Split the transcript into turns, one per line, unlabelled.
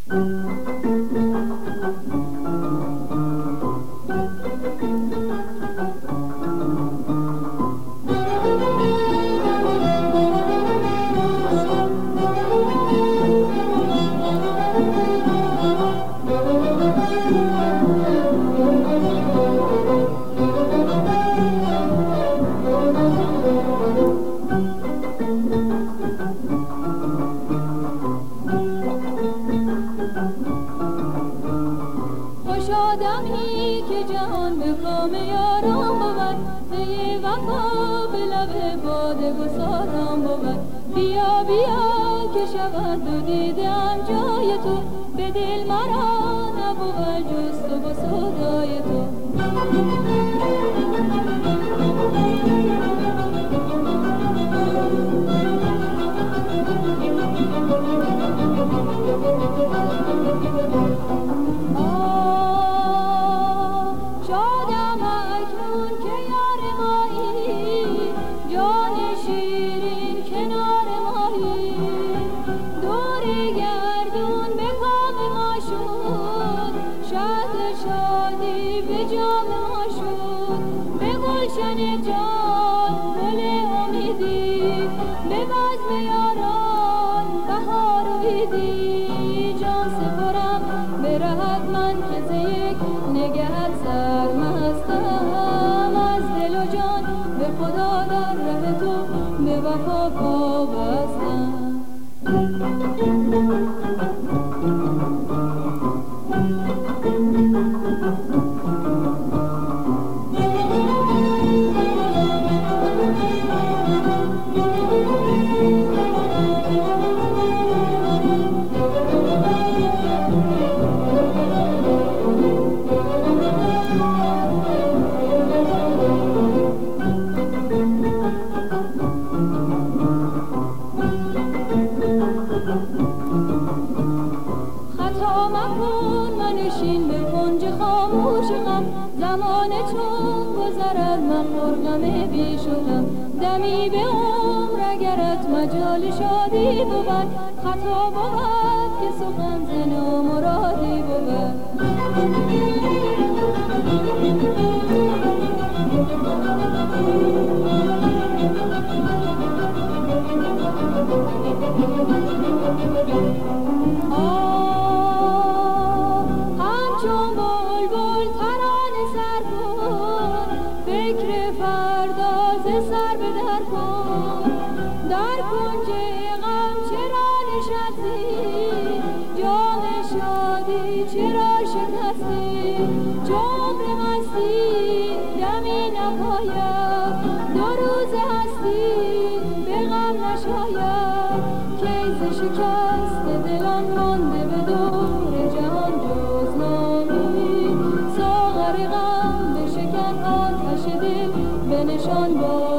آدمی که جهان به کام یاران بود، پی وفا به لب باده گساران بود. بیا بیا که شود و دیدم جای تو، به دل مرا نبود جز تو و سودای تو. زمان چون گذرد مخور غم بیش و غم، دمی به عمر اگرت مجال شادی بود، خطا بود که سخن ز نامرادی بود. شکست دلان مانده به دور جهان جز نامی، ساغر غم بشکن آتش دل به نشان با